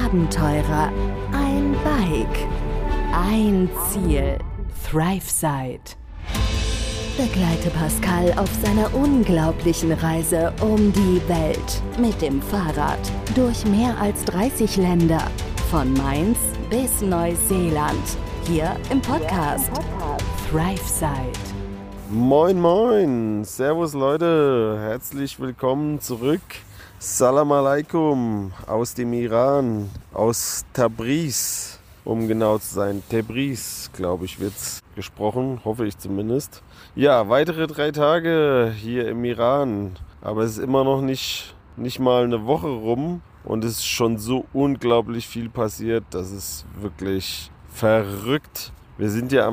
Abenteurer, ein Bike, ein Ziel. ThriveSide. Begleite Pascal auf seiner unglaublichen Reise um die Welt mit dem Fahrrad durch mehr als 30 Länder, von Mainz bis Neuseeland, hier im Podcast ThriveSide. Moin moin, servus Leute, herzlich willkommen zurück. Salam alaikum aus dem Iran, aus Tabriz, um genau zu sein. Tabriz, glaube ich, wird's gesprochen, hoffe ich zumindest. Ja, weitere 3 Tage hier im Iran, aber es ist immer noch nicht mal eine Woche rum und es ist schon so unglaublich viel passiert, das ist wirklich verrückt. Wir sind ja am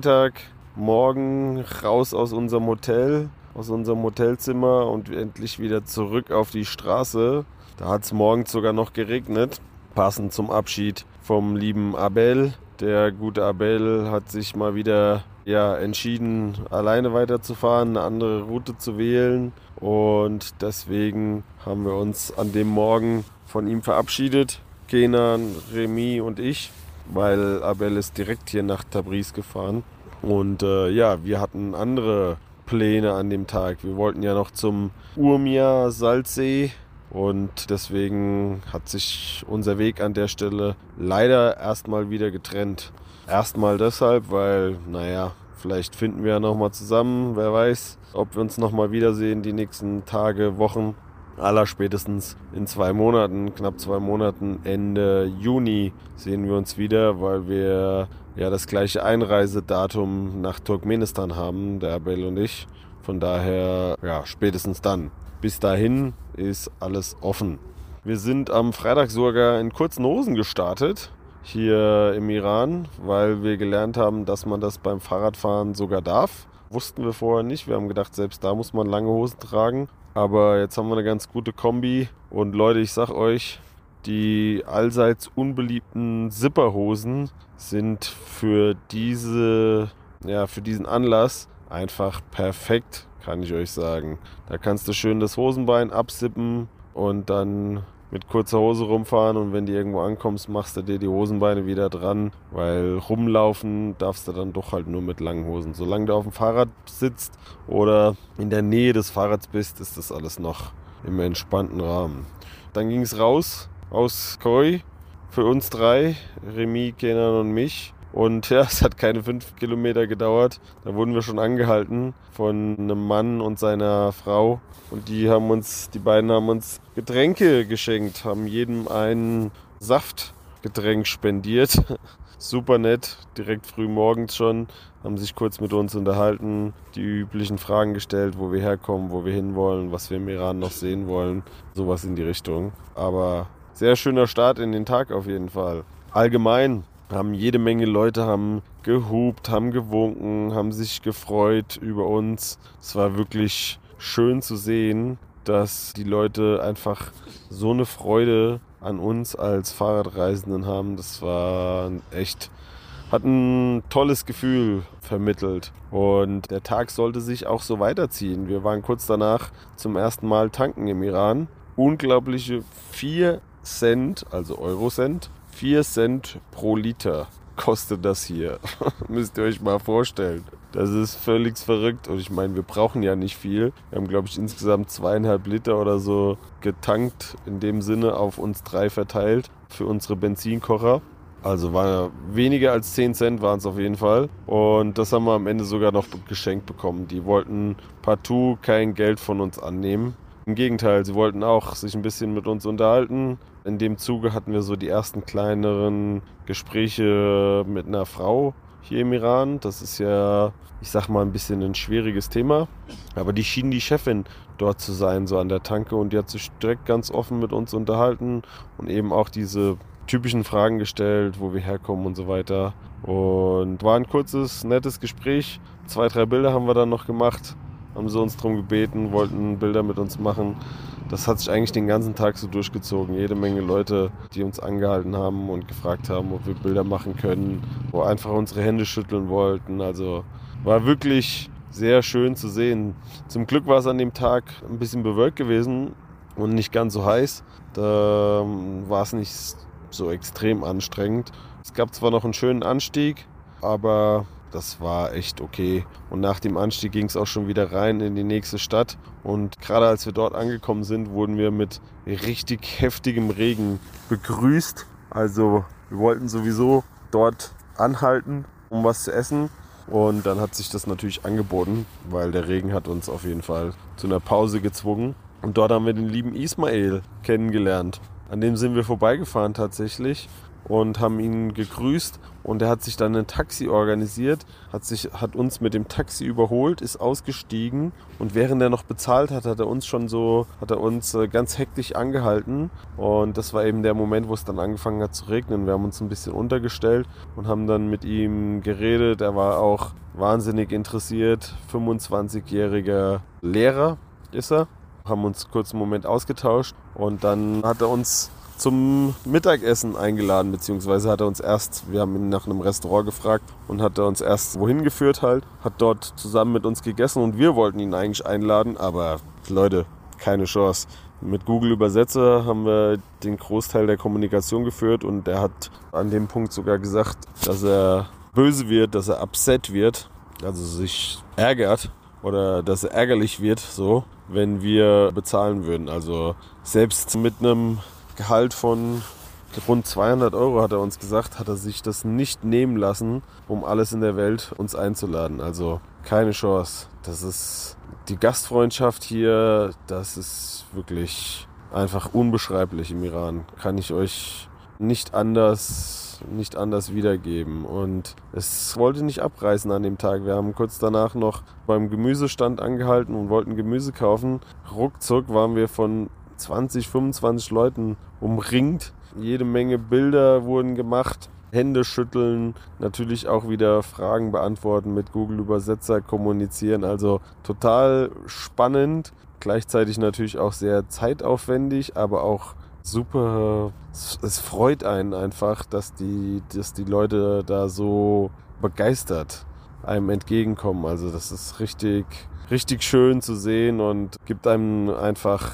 Freitagmorgen raus aus unserem Hotel, aus unserem Hotelzimmer und endlich wieder zurück auf die Straße. Da hat es morgens sogar noch geregnet, passend zum Abschied vom lieben Abel. Der gute Abel hat sich mal wieder entschieden, alleine weiterzufahren, eine andere Route zu wählen. Und deswegen haben wir uns an dem Morgen von ihm verabschiedet, Kenan, Remy und ich, weil Abel ist direkt hier nach Tabriz gefahren. Und wir hatten andere Pläne an dem Tag. Wir wollten ja noch zum Urmia Salzsee und deswegen hat sich unser Weg an der Stelle leider erstmal wieder getrennt. Erstmal deshalb, weil, vielleicht finden wir ja nochmal zusammen, wer weiß, ob wir uns nochmal wiedersehen die nächsten Tage, Wochen. Allerspätestens in 2 Monaten, knapp 2 Monaten, Ende Juni sehen wir uns wieder, weil wir das gleiche Einreisedatum nach Turkmenistan haben, der Abel und ich. Von daher, spätestens dann. Bis dahin ist alles offen. Wir sind am Freitag sogar in kurzen Hosen gestartet, hier im Iran, weil wir gelernt haben, dass man das beim Fahrradfahren sogar darf. Wussten wir vorher nicht. Wir haben gedacht, selbst da muss man lange Hosen tragen. Aber jetzt haben wir eine ganz gute Kombi. Und Leute, ich sag euch, die allseits unbeliebten Zipperhosen sind für diesen Anlass einfach perfekt, kann ich euch sagen. Da kannst du schön das Hosenbein absippen und dann mit kurzer Hose rumfahren und wenn du irgendwo ankommst, machst du dir die Hosenbeine wieder dran, weil rumlaufen darfst du dann doch halt nur mit langen Hosen. Solange du auf dem Fahrrad sitzt oder in der Nähe des Fahrrads bist, ist das alles noch im entspannten Rahmen. Dann ging es raus aus Koi für uns 3, Remy, Kenan und mich. Und es hat keine 5 Kilometer gedauert. Da wurden wir schon angehalten von einem Mann und seiner Frau. Und die beiden haben uns Getränke geschenkt, haben jedem ein Saftgetränk spendiert. Super nett, direkt früh morgens schon, haben sich kurz mit uns unterhalten, die üblichen Fragen gestellt, wo wir herkommen, wo wir hinwollen, was wir im Iran noch sehen wollen. Sowas in die Richtung. Aber sehr schöner Start in den Tag auf jeden Fall. Allgemein haben jede Menge Leute haben gehupt, haben gewunken, haben sich gefreut über uns. Es war wirklich schön zu sehen, dass die Leute einfach so eine Freude an uns als Fahrradreisenden haben. Das war hat ein tolles Gefühl vermittelt. Und der Tag sollte sich auch so weiterziehen. Wir waren kurz danach zum ersten Mal tanken im Iran. Unglaubliche 4 Cent, also Eurocent, 4 Cent pro Liter kostet das hier. Müsst ihr euch mal vorstellen. Das ist völlig verrückt. Und ich meine, wir brauchen ja nicht viel. Wir haben, glaube ich, insgesamt 2,5 Liter oder so getankt. In dem Sinne auf uns 3 verteilt für unsere Benzinkocher. Also war weniger als 10 Cent waren es auf jeden Fall. Und das haben wir am Ende sogar noch geschenkt bekommen. Die wollten partout kein Geld von uns annehmen. Im Gegenteil, sie wollten auch sich ein bisschen mit uns unterhalten. In dem Zuge hatten wir so die ersten kleineren Gespräche mit einer Frau hier im Iran. Das ist ja, ich sag mal, ein bisschen ein schwieriges Thema. Aber die schien die Chefin dort zu sein, so an der Tanke. Und die hat sich direkt ganz offen mit uns unterhalten und eben auch diese typischen Fragen gestellt, wo wir herkommen und so weiter. Und war ein kurzes, nettes Gespräch. 2, 3 Bilder haben wir dann noch gemacht. Haben sie uns darum gebeten, wollten Bilder mit uns machen. Das hat sich eigentlich den ganzen Tag so durchgezogen. Jede Menge Leute, die uns angehalten haben und gefragt haben, ob wir Bilder machen können, wo einfach unsere Hände schütteln wollten. Also war wirklich sehr schön zu sehen. Zum Glück war es an dem Tag ein bisschen bewölkt gewesen und nicht ganz so heiß. Da war es nicht so extrem anstrengend. Es gab zwar noch einen schönen Anstieg, aber das war echt okay. Und nach dem Anstieg ging es auch schon wieder rein in die nächste Stadt. Und gerade als wir dort angekommen sind, wurden wir mit richtig heftigem Regen begrüßt. Also wir wollten sowieso dort anhalten, um was zu essen. Und dann hat sich das natürlich angeboten, weil der Regen hat uns auf jeden Fall zu einer Pause gezwungen. Und dort haben wir den lieben Ismail kennengelernt. An dem sind wir vorbeigefahren tatsächlich und haben ihn gegrüßt. Und er hat sich dann ein Taxi organisiert, hat uns mit dem Taxi überholt, ist ausgestiegen. Und während er noch bezahlt hat, hat er uns ganz hektisch angehalten. Und das war eben der Moment, wo es dann angefangen hat zu regnen. Wir haben uns ein bisschen untergestellt und haben dann mit ihm geredet. Er war auch wahnsinnig interessiert, 25-jähriger Lehrer ist er. Haben uns kurz einen Moment ausgetauscht und dann hat er uns zum Mittagessen eingeladen, beziehungsweise wir haben ihn nach einem Restaurant gefragt und hat er uns erst wohin geführt halt, hat dort zusammen mit uns gegessen und wir wollten ihn eigentlich einladen, aber Leute, keine Chance. Mit Google Übersetzer haben wir den Großteil der Kommunikation geführt und er hat an dem Punkt sogar gesagt, dass er böse wird, dass er upset wird, also sich ärgert oder dass er ärgerlich wird, so, wenn wir bezahlen würden. Also selbst mit einem Gehalt von rund 200 Euro, hat er uns gesagt, hat er sich das nicht nehmen lassen, um alles in der Welt uns einzuladen. Also keine Chance. Das ist die Gastfreundschaft hier, das ist wirklich einfach unbeschreiblich im Iran. Kann ich euch nicht anders wiedergeben. Und es wollte nicht abreißen an dem Tag. Wir haben kurz danach noch beim Gemüsestand angehalten und wollten Gemüse kaufen. Ruckzuck waren wir von 20, 25 Leuten umringt. Jede Menge Bilder wurden gemacht. Hände schütteln, natürlich auch wieder Fragen beantworten, mit Google Übersetzer kommunizieren. Also total spannend. Gleichzeitig natürlich auch sehr zeitaufwendig, aber auch super. Es freut einen einfach, dass die Leute da so begeistert einem entgegenkommen. Also das ist richtig, richtig schön zu sehen und gibt einem einfach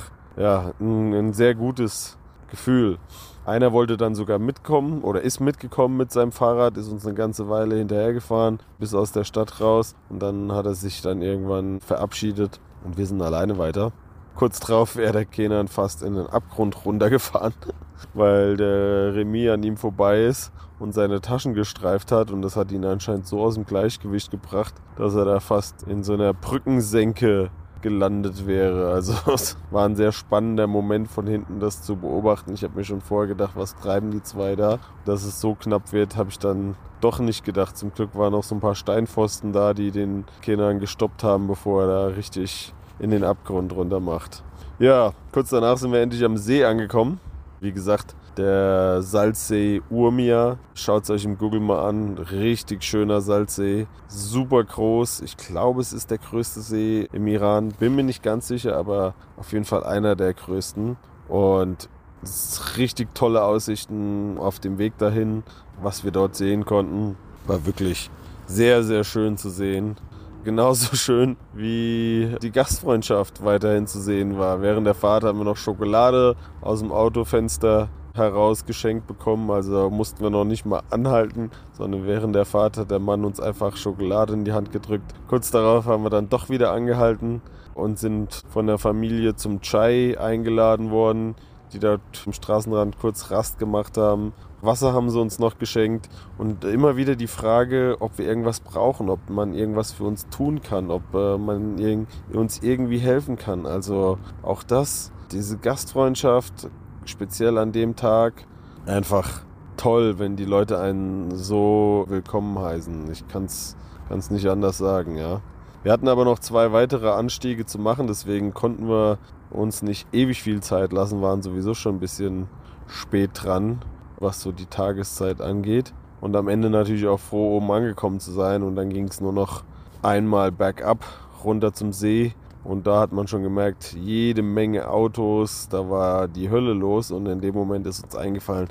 ein sehr gutes Gefühl. Einer wollte dann sogar mitkommen oder ist mitgekommen mit seinem Fahrrad, ist uns eine ganze Weile hinterhergefahren bis aus der Stadt raus und dann hat er sich dann irgendwann verabschiedet und wir sind alleine weiter. Kurz drauf wäre der Kenan fast in den Abgrund runtergefahren, weil der Remi an ihm vorbei ist und seine Taschen gestreift hat und das hat ihn anscheinend so aus dem Gleichgewicht gebracht, dass er da fast in so einer Brückensenke gelandet wäre. Also es war ein sehr spannender Moment von hinten, das zu beobachten. Ich habe mir schon vorher gedacht, was treiben die zwei da? Dass es so knapp wird, habe ich dann doch nicht gedacht. Zum Glück waren noch so ein paar Steinpfosten da, die den Kenan gestoppt haben, bevor er da richtig in den Abgrund runter macht. Ja, kurz danach sind wir endlich am See angekommen. Wie gesagt, der Salzsee Urmia. Schaut es euch im Google mal an. Richtig schöner Salzsee. Super groß. Ich glaube, es ist der größte See im Iran. Bin mir nicht ganz sicher, aber auf jeden Fall einer der größten. Und es ist richtig tolle Aussichten auf dem Weg dahin. Was wir dort sehen konnten, war wirklich sehr, sehr schön zu sehen. Genauso schön wie die Gastfreundschaft weiterhin zu sehen war. Während der Fahrt haben wir noch Schokolade aus dem Autofenster heraus geschenkt bekommen. Also mussten wir noch nicht mal anhalten, sondern während der Fahrt hat der Mann uns einfach Schokolade in die Hand gedrückt. Kurz darauf haben wir dann doch wieder angehalten und sind von der Familie zum Chai eingeladen worden, die dort am Straßenrand kurz Rast gemacht haben. Wasser haben sie uns noch geschenkt und immer wieder die Frage, ob wir irgendwas brauchen, ob man irgendwas für uns tun kann, ob man uns irgendwie helfen kann. Also auch diese Gastfreundschaft, speziell an dem Tag, einfach toll, wenn die Leute einen so willkommen heißen. Ich kann's nicht anders sagen, ja. Wir hatten aber noch 2 weitere Anstiege zu machen, deswegen konnten wir uns nicht ewig viel Zeit lassen, waren sowieso schon ein bisschen spät dran, was so die Tageszeit angeht. Und am Ende natürlich auch froh, oben angekommen zu sein. Und dann ging es nur noch einmal bergab, runter zum See. Und da hat man schon gemerkt, jede Menge Autos, da war die Hölle los. Und in dem Moment ist uns eingefallen,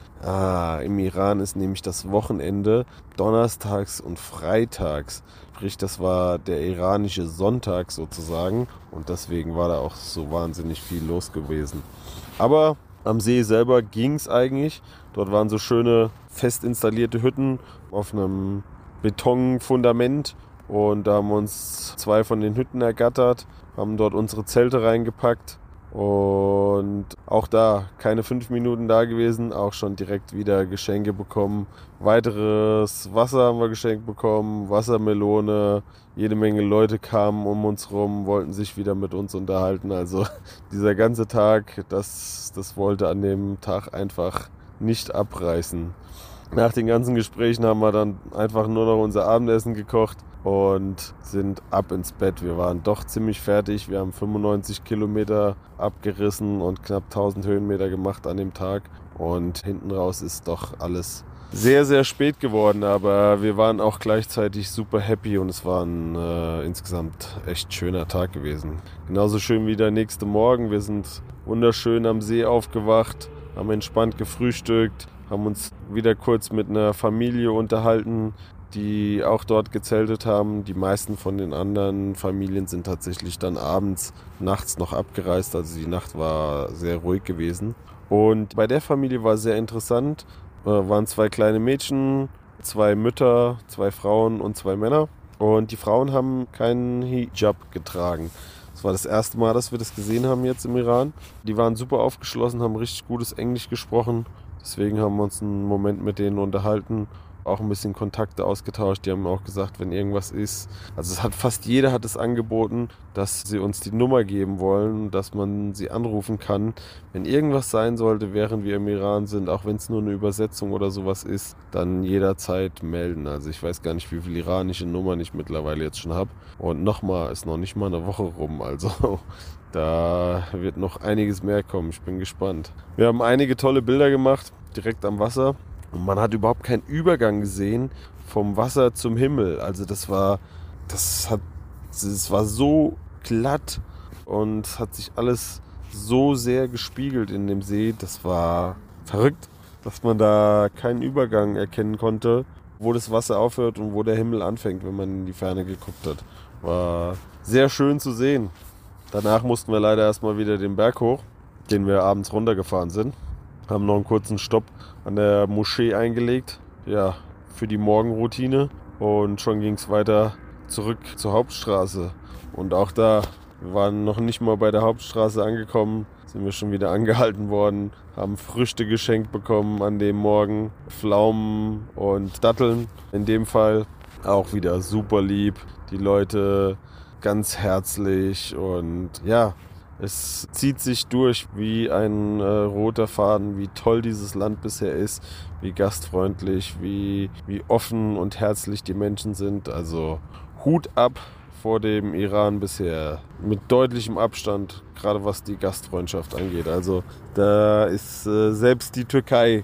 im Iran ist nämlich das Wochenende donnerstags und freitags. Sprich, das war der iranische Sonntag sozusagen. Und deswegen war da auch so wahnsinnig viel los gewesen. Aber Am See selber ging es eigentlich. Dort waren so schöne fest installierte Hütten auf einem Betonfundament. Und da haben wir uns 2 von den Hütten ergattert, haben dort unsere Zelte reingepackt. Und auch da, keine 5 Minuten da gewesen, auch schon direkt wieder Geschenke bekommen. Weiteres Wasser haben wir geschenkt bekommen, Wassermelone. Jede Menge Leute kamen um uns rum, wollten sich wieder mit uns unterhalten. Also dieser ganze Tag, das wollte an dem Tag einfach nicht abreißen. Nach den ganzen Gesprächen haben wir dann einfach nur noch unser Abendessen gekocht und sind ab ins Bett. Wir waren doch ziemlich fertig. Wir haben 95 Kilometer abgerissen und knapp 1000 Höhenmeter gemacht an dem Tag. Und hinten raus ist doch alles sehr, sehr spät geworden. Aber wir waren auch gleichzeitig super happy und es war ein insgesamt echt schöner Tag gewesen. Genauso schön wie der nächste Morgen. Wir sind wunderschön am See aufgewacht, haben entspannt gefrühstückt, haben uns wieder kurz mit einer Familie unterhalten, die auch dort gezeltet haben. Die meisten von den anderen Familien sind tatsächlich dann nachts noch abgereist. Also die Nacht war sehr ruhig gewesen. Und bei der Familie war es sehr interessant. Waren 2 kleine Mädchen, 2 Mütter, 2 Frauen und 2 Männer. Und die Frauen haben keinen Hijab getragen. Das war das erste Mal, dass wir das gesehen haben jetzt im Iran. Die waren super aufgeschlossen, haben richtig gutes Englisch gesprochen. Deswegen haben wir uns einen Moment mit denen unterhalten, auch ein bisschen Kontakte ausgetauscht. Die haben auch gesagt, wenn irgendwas ist, also fast jeder hat es angeboten, dass sie uns die Nummer geben wollen, dass man sie anrufen kann. Wenn irgendwas sein sollte, während wir im Iran sind, auch wenn es nur eine Übersetzung oder sowas ist, dann jederzeit melden. Also ich weiß gar nicht, wie viele iranische Nummern ich mittlerweile jetzt schon habe. Und ist noch nicht mal eine Woche rum, also da wird noch einiges mehr kommen. Ich bin gespannt. Wir haben einige tolle Bilder gemacht, direkt am Wasser. Und man hat überhaupt keinen Übergang gesehen vom Wasser zum Himmel. Also das war so glatt und hat sich alles so sehr gespiegelt in dem See. Das war verrückt, dass man da keinen Übergang erkennen konnte, wo das Wasser aufhört und wo der Himmel anfängt, wenn man in die Ferne geguckt hat. War sehr schön zu sehen. Danach mussten wir leider erstmal wieder den Berg hoch, den wir abends runtergefahren sind. Haben noch einen kurzen Stopp an der Moschee eingelegt, ja, für die Morgenroutine. Und schon ging es weiter zurück zur Hauptstraße. Und auch da, wir waren noch nicht mal bei der Hauptstraße angekommen, sind wir schon wieder angehalten worden, haben Früchte geschenkt bekommen an dem Morgen, Pflaumen und Datteln in dem Fall. Auch wieder super lieb, die Leute ganz herzlich und ja, es zieht sich durch wie ein roter Faden, wie toll dieses Land bisher ist, wie gastfreundlich, wie offen und herzlich die Menschen sind. Also Hut ab vor dem Iran bisher, mit deutlichem Abstand, gerade was die Gastfreundschaft angeht. Also da ist selbst die Türkei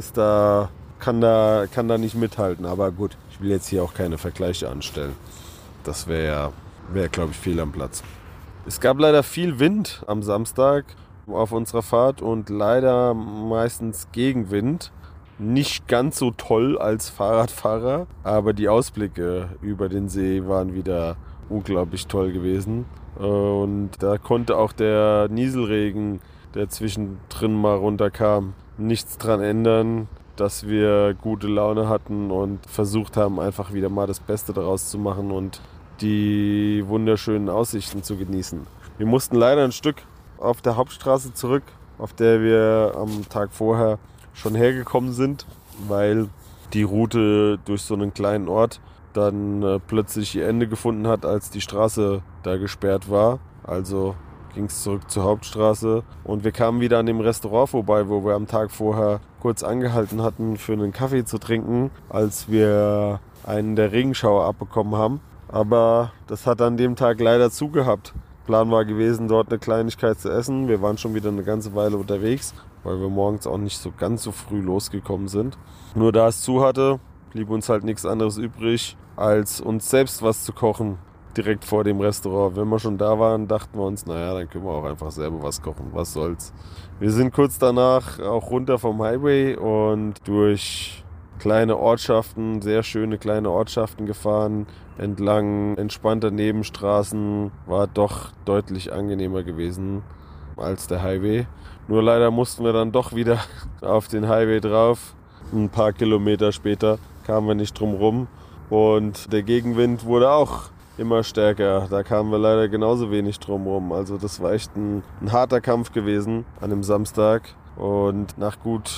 kann da nicht mithalten. Aber gut, ich will jetzt hier auch keine Vergleiche anstellen. Das wäre, glaube ich, fehl am Platz. Es gab leider viel Wind am Samstag auf unserer Fahrt und leider meistens Gegenwind. Nicht ganz so toll als Fahrradfahrer, aber die Ausblicke über den See waren wieder unglaublich toll gewesen. Und da konnte auch der Nieselregen, der zwischendrin mal runterkam, nichts dran ändern, dass wir gute Laune hatten und versucht haben, einfach wieder mal das Beste daraus zu machen und die wunderschönen Aussichten zu genießen. Wir mussten leider ein Stück auf der Hauptstraße zurück, auf der wir am Tag vorher schon hergekommen sind, weil die Route durch so einen kleinen Ort dann plötzlich ihr Ende gefunden hat, als die Straße da gesperrt war. Also ging es zurück zur Hauptstraße und wir kamen wieder an dem Restaurant vorbei, wo wir am Tag vorher kurz angehalten hatten, für einen Kaffee zu trinken, als wir einen der Regenschauer abbekommen haben. Aber das hat an dem Tag leider zugehabt. Plan war gewesen, dort eine Kleinigkeit zu essen. Wir waren schon wieder eine ganze Weile unterwegs, weil wir morgens auch nicht so ganz so früh losgekommen sind. Nur da es zu hatte, blieb uns halt nichts anderes übrig, als uns selbst was zu kochen, direkt vor dem Restaurant. Wenn wir schon da waren, dachten wir uns, naja, dann können wir auch einfach selber was kochen. Was soll's. Wir sind kurz danach auch runter vom Highway und durch kleine Ortschaften, sehr schöne kleine Ortschaften gefahren, entlang entspannter Nebenstraßen, war doch deutlich angenehmer gewesen. als der Highway. Nur leider mussten wir dann doch wieder auf den Highway drauf. Ein paar Kilometer später kamen wir nicht drum rum. Und der Gegenwind wurde auch immer stärker. Da kamen wir leider genauso wenig drum rum. Also das war echt ein harter Kampf gewesen an dem Samstag. Und nach gut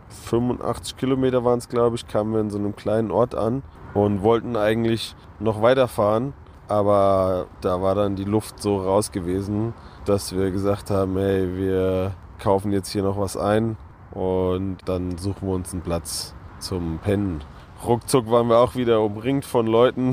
85 Kilometer waren es, glaube ich, kamen wir in so einem kleinen Ort an und wollten eigentlich noch weiterfahren. Aber da war dann die Luft so raus gewesen, dass wir gesagt haben, hey, wir kaufen jetzt hier noch was ein und dann suchen wir uns einen Platz zum Pennen. Ruckzuck waren wir auch wieder umringt von Leuten.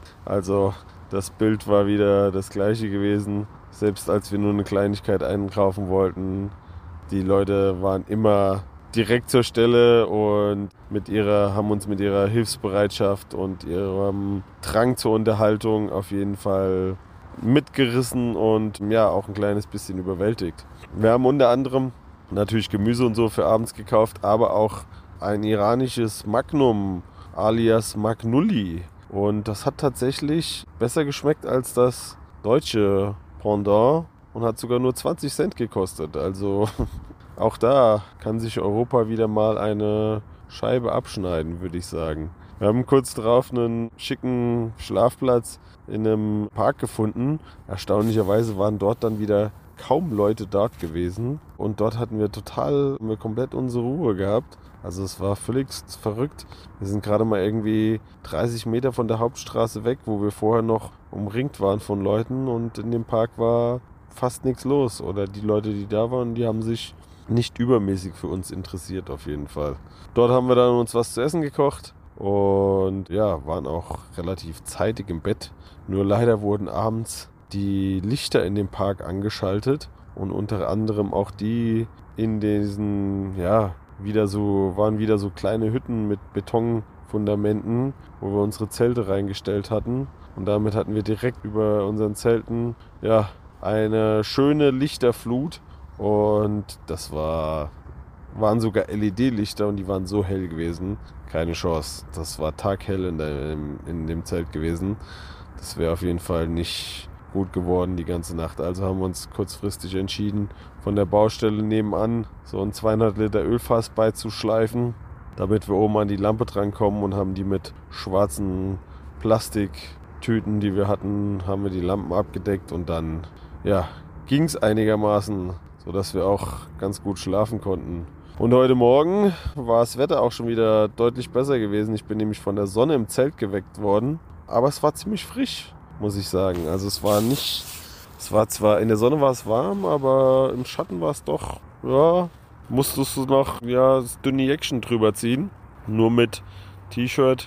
Also das Bild war wieder das gleiche gewesen. Selbst als wir nur eine Kleinigkeit einkaufen wollten, die Leute waren immer direkt zur Stelle und haben uns mit ihrer Hilfsbereitschaft und ihrem Drang zur Unterhaltung auf jeden Fall mitgerissen und ja, auch ein kleines bisschen überwältigt. Wir haben unter anderem natürlich Gemüse und so für abends gekauft, aber auch ein iranisches Magnum alias Magnulli. Und das hat tatsächlich besser geschmeckt als das deutsche Pendant und hat sogar nur 20 Cent gekostet. Also auch da kann sich Europa wieder mal eine Scheibe abschneiden, würde ich sagen. Wir haben kurz darauf einen schicken Schlafplatz in einem Park gefunden. Erstaunlicherweise waren dort dann wieder kaum Leute dort gewesen. Und dort hatten wir komplett unsere Ruhe gehabt. Also es war völlig verrückt. Wir sind gerade mal irgendwie 30 Meter von der Hauptstraße weg, wo wir vorher noch umringt waren von Leuten. Und in dem Park war fast nichts los. Oder die Leute, die da waren, die haben sich nicht übermäßig für uns interessiert auf jeden Fall. Dort haben wir dann uns was zu essen gekocht und ja, waren auch relativ zeitig im Bett. Nur leider wurden abends die Lichter in dem Park angeschaltet und unter anderem auch die in diesen, ja, waren wieder so kleine Hütten mit Betonfundamenten, wo wir unsere Zelte reingestellt hatten. Und damit hatten wir direkt über unseren Zelten, ja, eine schöne Lichterflut. Und das waren sogar LED-Lichter und die waren so hell gewesen. Keine Chance. Das war taghell in dem Zelt gewesen. Das wäre auf jeden Fall nicht gut geworden die ganze Nacht. Also haben wir uns kurzfristig entschieden, von der Baustelle nebenan so ein 200 Liter Ölfass beizuschleifen, damit wir oben an die Lampe drankommen, und haben die mit schwarzen Plastiktüten, die wir hatten, haben wir die Lampen abgedeckt und dann, ja, ging es einigermaßen, sodass wir auch ganz gut schlafen konnten. Und heute Morgen war das Wetter auch schon wieder deutlich besser gewesen. Ich bin nämlich von der Sonne im Zelt geweckt worden, aber es war ziemlich frisch, muss ich sagen. Also es war zwar, in der Sonne war es warm, aber im Schatten war es doch, ja, musstest du noch, ja, das dünne Jäckchen drüber ziehen. Nur mit T-Shirt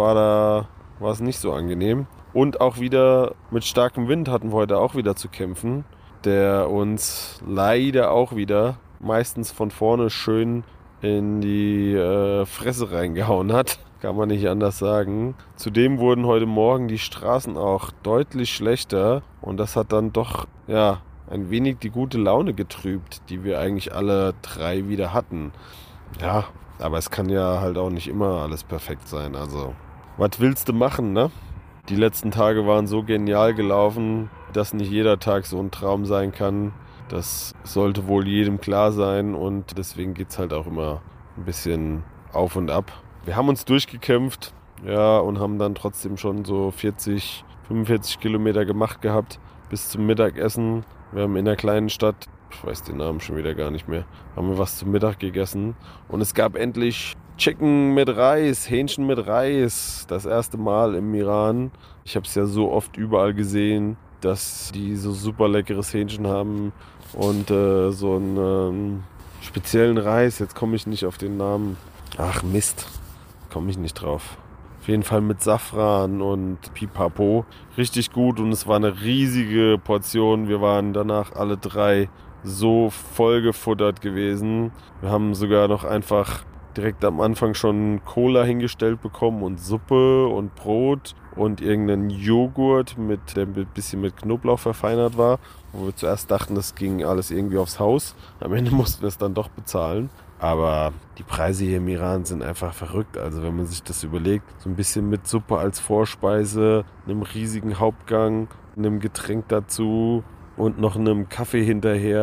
war es nicht so angenehm. Und auch wieder mit starkem Wind hatten wir heute auch wieder zu kämpfen, der uns leider auch wieder meistens von vorne schön in die Fresse reingehauen hat. Kann man nicht anders sagen. Zudem wurden heute Morgen die Straßen auch deutlich schlechter und das hat dann doch, ja, ein wenig die gute Laune getrübt, die wir eigentlich alle drei wieder hatten. Ja, aber es kann ja halt auch nicht immer alles perfekt sein. Also, was willst du machen, ne? Die letzten Tage waren so genial gelaufen, dass nicht jeder Tag so ein Traum sein kann. Das sollte wohl jedem klar sein und deswegen geht es halt auch immer ein bisschen auf und ab. Wir haben uns durchgekämpft, ja, und haben dann trotzdem schon so 40, 45 Kilometer gemacht gehabt bis zum Mittagessen. Wir haben in der kleinen Stadt, ich weiß den Namen schon wieder gar nicht mehr, haben wir was zum Mittag gegessen. Und es gab endlich Chicken mit Reis, Hähnchen mit Reis, das erste Mal im Iran. Ich habe es ja so oft überall gesehen, dass die so super leckeres Hähnchen haben und so einen speziellen Reis. Jetzt komme ich nicht auf den Namen. Ach Mist, komme ich nicht drauf. Auf jeden Fall mit Safran und Pipapo. Richtig gut und es war eine riesige Portion. Wir waren danach alle drei so voll gefuttert gewesen. Wir haben sogar noch einfach direkt am Anfang schon Cola hingestellt bekommen und Suppe und Brot und irgendeinen Joghurt, der ein bisschen mit Knoblauch verfeinert war, wo wir zuerst dachten, das ging alles irgendwie aufs Haus. Am Ende mussten wir es dann doch bezahlen. Aber die Preise hier im Iran sind einfach verrückt. Also wenn man sich das überlegt, so ein bisschen mit Suppe als Vorspeise, einem riesigen Hauptgang, einem Getränk dazu und noch einem Kaffee hinterher,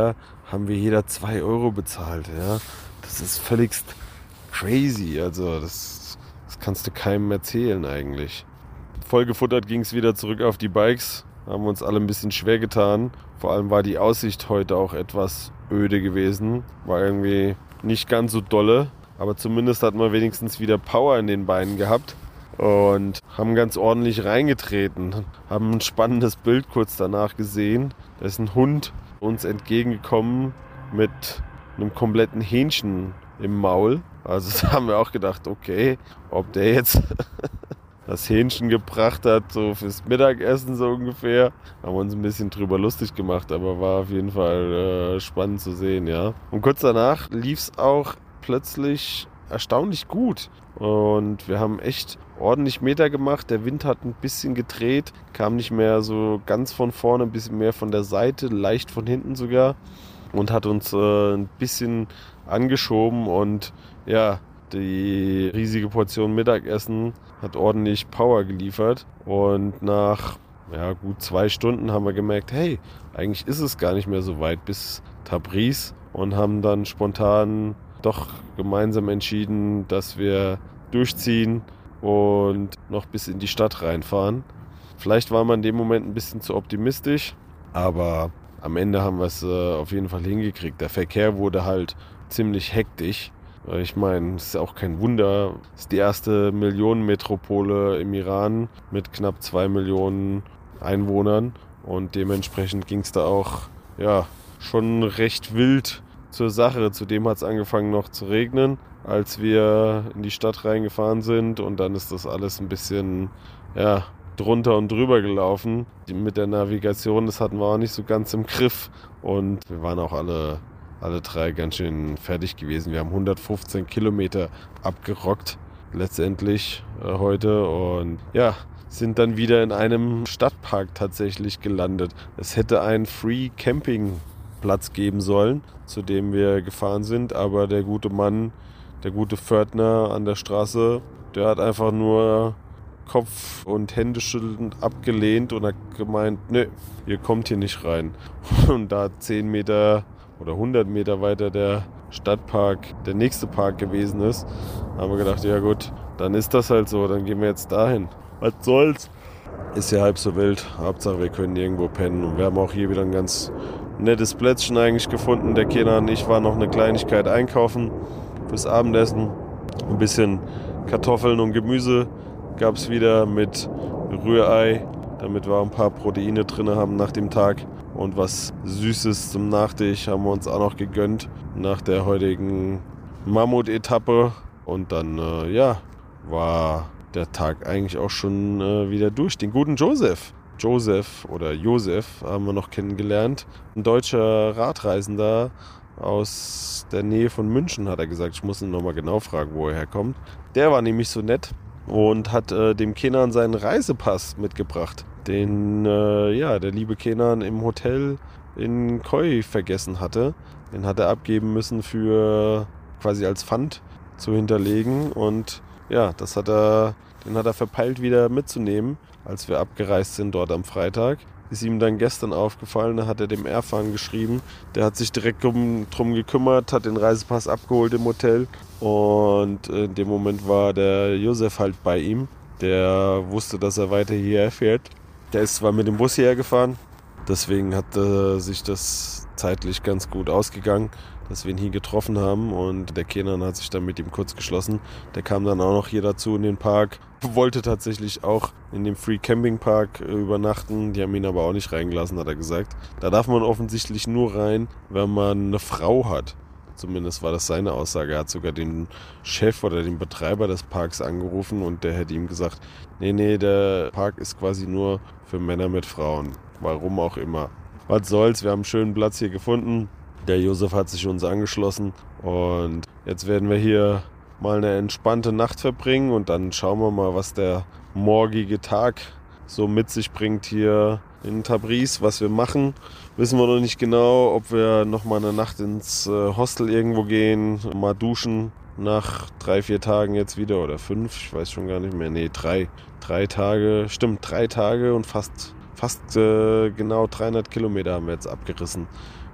haben wir jeder 2 Euro bezahlt. Ja? Das ist völligst crazy. Also das kannst du keinem erzählen eigentlich. Voll gefuttert ging es wieder zurück auf die Bikes. Haben uns alle ein bisschen schwer getan. Vor allem war die Aussicht heute auch etwas öde gewesen. War irgendwie nicht ganz so dolle. Aber zumindest hat man wenigstens wieder Power in den Beinen gehabt. Und haben ganz ordentlich reingetreten. Haben ein spannendes Bild kurz danach gesehen. Da ist ein Hund uns entgegengekommen mit einem kompletten Hähnchen im Maul. Also da haben wir auch gedacht, okay, ob der jetzt das Hähnchen gebracht hat, so fürs Mittagessen so ungefähr. Haben wir uns ein bisschen drüber lustig gemacht, aber war auf jeden Fall spannend zu sehen, ja. Und kurz danach lief es auch plötzlich erstaunlich gut. Und wir haben echt ordentlich Meter gemacht. Der Wind hat ein bisschen gedreht, kam nicht mehr so ganz von vorne, ein bisschen mehr von der Seite, leicht von hinten sogar. Und hat uns ein bisschen angeschoben und ja, die riesige Portion Mittagessen hat ordentlich Power geliefert. Und nach gut 2 Stunden haben wir gemerkt, hey, eigentlich ist es gar nicht mehr so weit bis Tabriz und haben dann spontan doch gemeinsam entschieden, dass wir durchziehen und noch bis in die Stadt reinfahren. Vielleicht war man in dem Moment ein bisschen zu optimistisch, aber am Ende haben wir es auf jeden Fall hingekriegt. Der Verkehr wurde halt ziemlich hektisch. Ich meine, es ist auch kein Wunder. Es ist die erste Millionenmetropole im Iran mit knapp 2 Millionen Einwohnern. Und dementsprechend ging es da auch schon recht wild zur Sache. Zudem hat es angefangen noch zu regnen, als wir in die Stadt reingefahren sind. Und dann ist das alles ein bisschen drunter und drüber gelaufen. Mit der Navigation, das hatten wir auch nicht so ganz im Griff. Und wir waren auch alle 3 ganz schön fertig gewesen. Wir haben 115 Kilometer abgerockt letztendlich heute und sind dann wieder in einem Stadtpark tatsächlich gelandet. Es hätte einen Free Campingplatz geben sollen, zu dem wir gefahren sind, aber der gute Mann, der gute Pförtner an der Straße, der hat einfach nur Kopf und Hände schüttelnd abgelehnt und hat gemeint, nö, ihr kommt hier nicht rein. Und da 10 Meter oder 100 Meter weiter der Stadtpark, der nächste Park gewesen ist, haben wir gedacht, ja gut, dann ist das halt so, dann gehen wir jetzt dahin. Was soll's? Ist ja halb so wild. Hauptsache, wir können irgendwo pennen. Und wir haben auch hier wieder ein ganz nettes Plätzchen eigentlich gefunden. Der Kenan und ich waren noch eine Kleinigkeit einkaufen fürs Abendessen. Ein bisschen Kartoffeln und Gemüse gab es wieder mit Rührei, damit wir ein paar Proteine drin haben nach dem Tag. Und was Süßes zum Nachtisch haben wir uns auch noch gegönnt nach der heutigen Mammut-Etappe. Und dann, war der Tag eigentlich auch schon wieder durch. Den guten Josef haben wir noch kennengelernt. Ein deutscher Radreisender aus der Nähe von München, hat er gesagt. Ich muss ihn nochmal genau fragen, wo er herkommt. Der war nämlich so nett und hat dem Kenan seinen Reisepass mitgebracht, den der liebe Kenan im Hotel in Koi vergessen hatte. Den hat er abgeben müssen für quasi als Pfand zu hinterlegen und den hat er verpeilt wieder mitzunehmen, als wir abgereist sind dort am Freitag. Ist ihm dann gestern aufgefallen, da hat er dem Erfan geschrieben. Der hat sich direkt drum gekümmert, hat den Reisepass abgeholt im Hotel. Und in dem Moment war der Josef halt bei ihm. Der wusste, dass er weiter hierher fährt. Der ist zwar mit dem Bus hierher gefahren, deswegen hat sich das zeitlich ganz gut ausgegangen, dass wir ihn hier getroffen haben. Und der Kenan hat sich dann mit ihm kurz geschlossen. Der kam dann auch noch hier dazu in den Park. Wollte tatsächlich auch in dem Free Camping Park übernachten. Die haben ihn aber auch nicht reingelassen, hat er gesagt. Da darf man offensichtlich nur rein, wenn man eine Frau hat. Zumindest war das seine Aussage. Er hat sogar den Chef oder den Betreiber des Parks angerufen und der hätte ihm gesagt, nee, der Park ist quasi nur für Männer mit Frauen. Warum auch immer. Was soll's, wir haben einen schönen Platz hier gefunden. Der Josef hat sich uns angeschlossen und jetzt werden wir hier mal eine entspannte Nacht verbringen und dann schauen wir mal, was der morgige Tag so mit sich bringt hier in Tabriz, was wir machen. Wissen wir noch nicht genau, ob wir noch mal eine Nacht ins Hostel irgendwo gehen, mal duschen nach 3-4 Tagen jetzt wieder oder 5, ich weiß schon gar nicht mehr. Nee, 3 Tage, stimmt, 3 Tage und fast genau 300 Kilometer haben wir jetzt abgerissen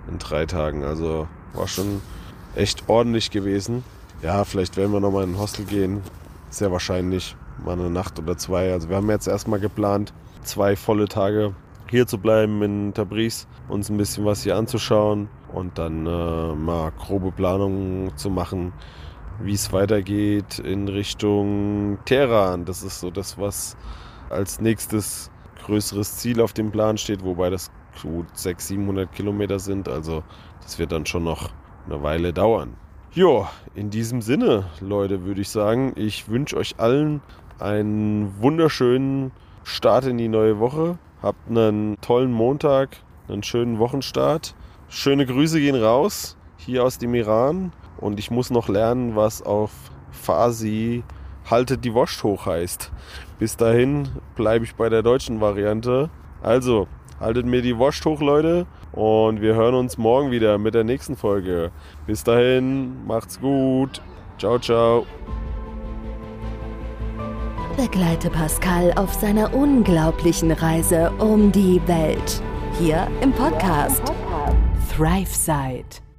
in 3 Tagen. Also war schon echt ordentlich gewesen. Ja, vielleicht werden wir nochmal in ein Hostel gehen. Sehr wahrscheinlich mal eine Nacht oder 2. Also wir haben jetzt erstmal geplant, 2 volle Tage hier zu bleiben in Tabriz, uns ein bisschen was hier anzuschauen und dann mal grobe Planungen zu machen, wie es weitergeht in Richtung Teheran. Das ist so das, was als nächstes größeres Ziel auf dem Plan steht, wobei das gut 600-700 Kilometer sind. Also das wird dann schon noch eine Weile dauern. Jo, in diesem Sinne, Leute, würde ich sagen, ich wünsche euch allen einen wunderschönen Start in die neue Woche. Habt einen tollen Montag, einen schönen Wochenstart. Schöne Grüße gehen raus, hier aus dem Iran. Und ich muss noch lernen, was auf Farsi haltet die Wurst hoch heißt. Bis dahin bleibe ich bei der deutschen Variante. Also, haltet mir die Wurst hoch, Leute. Und wir hören uns morgen wieder mit der nächsten Folge. Bis dahin, macht's gut. Ciao, ciao. Begleite Pascal auf seiner unglaublichen Reise um die Welt. Hier im Podcast ThriveSide.